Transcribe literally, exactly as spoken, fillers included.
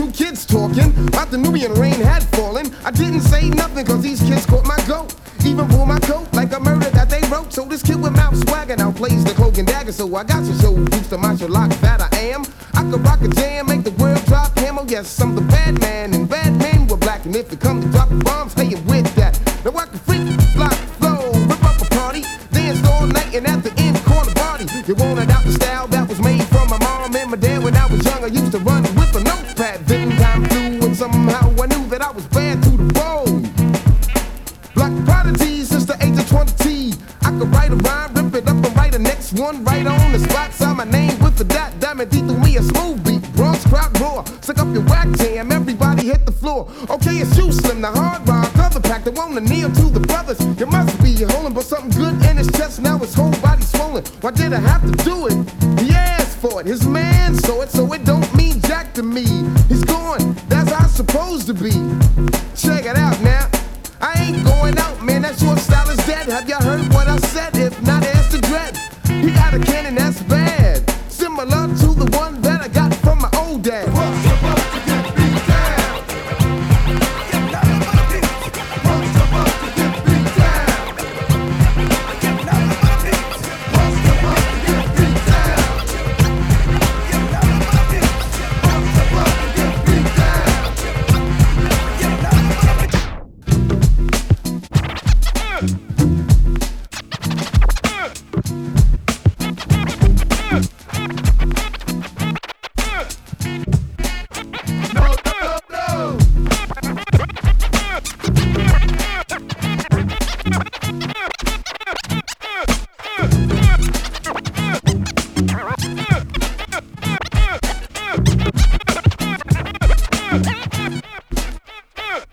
two kids talking about the Nubian rain had fallen. I didn't say nothing cause these kids caught my goat. Even pull my coat like a murder that they wrote. So this kid with mouth swagger now plays the cloak and dagger. So I got to show boost the macho lock that I am. I could rock a jam, make the world drop hammer. Yes, I'm the bad man, and bad men were black. And if it comes to dropping bombs, hey, it with that. Now I can freak, block, flow, rip up a party, dance all night, and at the end, corner party. You wanted out the style that was made from my mom and my dad. When I was young, I used to run with a notepad. Then time flew, and somehow I knew that I was bad to the bone. Black prodigy since the age of twenty. I could write a rhyme, rip it up and write the next one right on the spot. Sign my name with the dot, diamond D through me a smooth beat. Bronx crowd roar, stick up your whack jam, everybody hit the floor. Okay, it's you, Slim, the hard rock, cover pack, that wanna kneel to the brothers. You must be holding but something good in his chest, now his whole body swollen. Why did I have to do it? He asked for it, his man saw it, so it don't mean jack to me. He's gone, that's how it's supposed to be. Check it out now. I ain't going out, man, that short style is dead. Have y'all heard what I said?